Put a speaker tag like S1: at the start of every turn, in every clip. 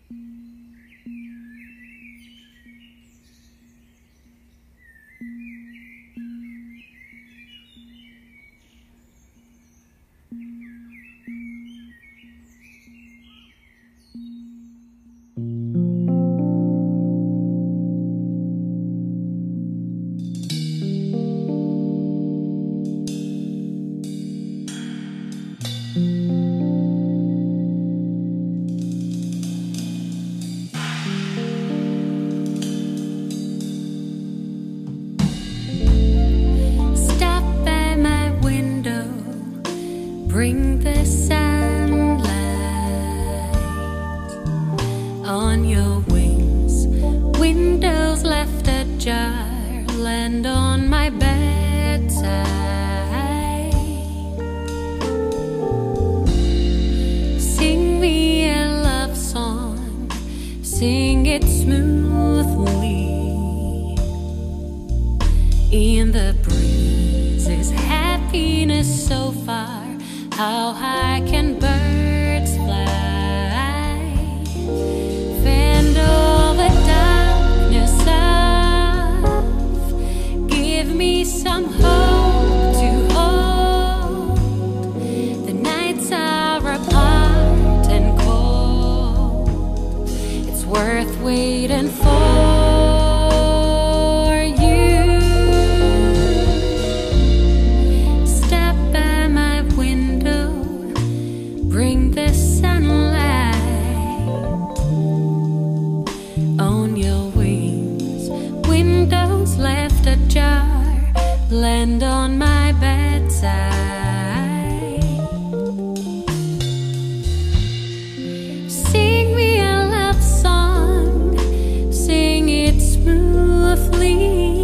S1: Bring the sunlight on your wings. Windows left ajar, land on my bedside. Sing me a love song, sing it smoothly. In the breeze is happiness so far. How high can birds fly? Fend all the darkness off. Give me some hope to hold. The nights are apart and cold. It's worth waiting for. Bring the sunlight on your wings. Windows left ajar, land on my bedside. Sing me a love song, sing it smoothly.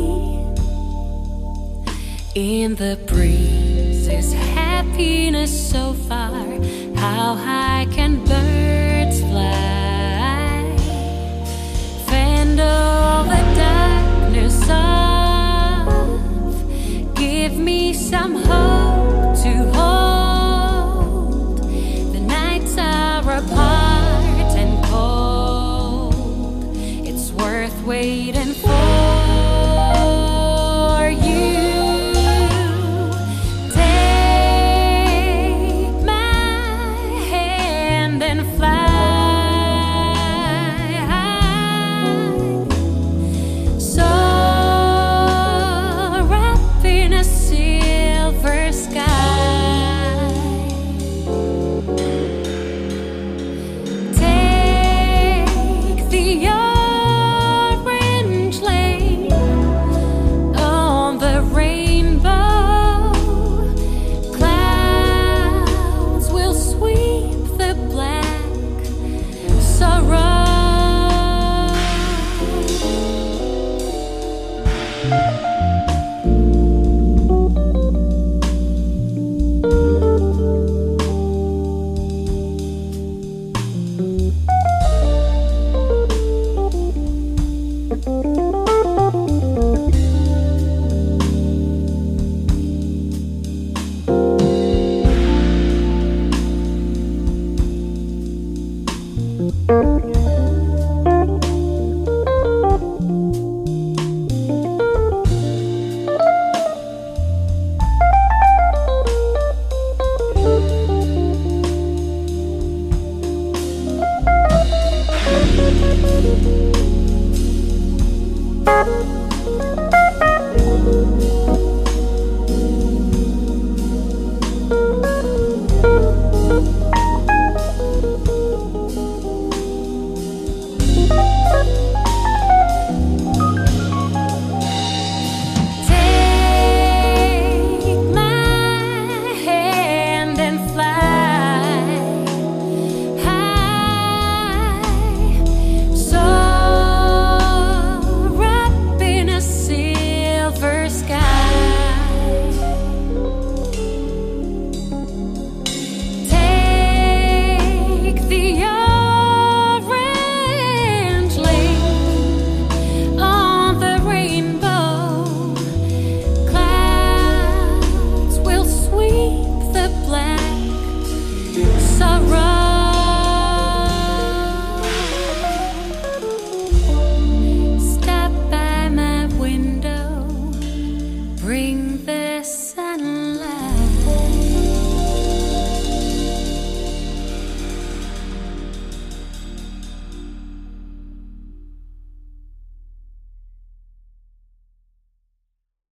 S1: In the breeze is happiness so far. How high can birds